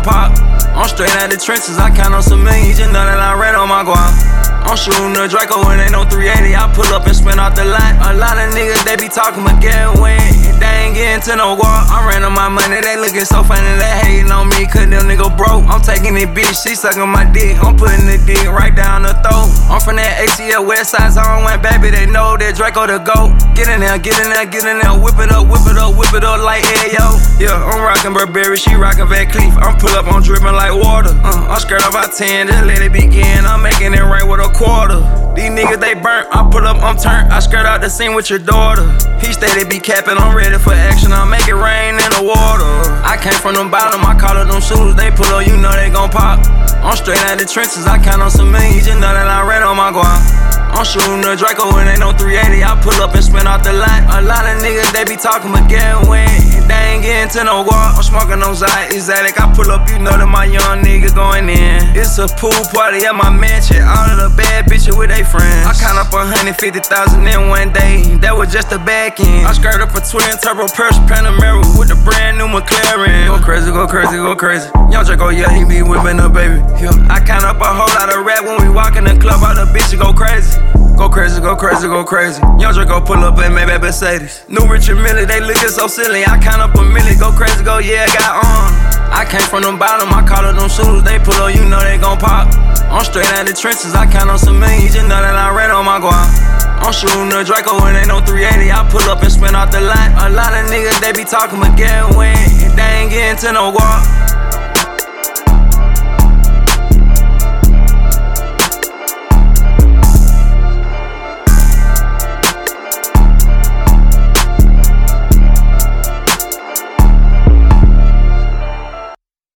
pop. I'm straight out the trenches, I count on some millions, you know that I ran on my guap. I'm shooting the Draco when ain't no 380. I pull up and spin off the lot. A lot of niggas, they be talking, but get win. They ain't getting to no guap. I ran on my money, they looking so funny, they hating on me, cause them niggas broke. I'm taking it, bitch, she sucking my dick. I'm putting the dick right down the throat. I'm from that ATL West Side Zone, when baby, they know that Draco the GOAT. Get in there, get in there, get in there, whip it up, whip it up, whip it up like Ayo. Yeah, I'm rockin' Burberry, she rockin' Van Cleef. I'm pull up, I'm drippin' like water. I'm scared about 10, just let it begin. I'm making it rain with a quarter. These niggas, they burnt. I pull up, I'm turned. I skirt out the scene with your daughter. He steady be capping, I'm ready for action. I make it rain in the water. I came from the bottom, I call it them shooters. They pull up, you know they gon' pop. I'm straight out the trenches, I count on some millions, you know that I ran on my guap. I'm shooting the Draco when ain't no 380. I pull up and spin off the lot. A lot of niggas, they be talking, but get win. They ain't getting to no guap. I'm smoking on exotic. I pull up, you know that my young nigga going in. It's a pool party at my mansion. All of the bad bitches with they friends. I count up 150,000 in one day. That was just the back end. I skirt up a twin turbo Porsche Panamera with the brand new McLaren. Go crazy, go crazy, go crazy. Young Draco, yeah, he be whipping up, baby. Yeah. I count up a whole lot of rap when we walk in the club. All the bitches go crazy. Go crazy, go crazy, go crazy. Young Draco pull up in Maybach Mercedes. New Richard Mille, they lookin' so silly. I count up a million, go crazy, go yeah, got on. I came from the bottom, I call it them shooters. They pull up, you know they gon' pop. I'm straight out the trenches, I count on some millions, you know that I ran on my guap. I'm shooting the Draco when ain't no 380. I pull up and spin off the lot. A lot of niggas, they be talking, but get win. They ain't getting to no guap.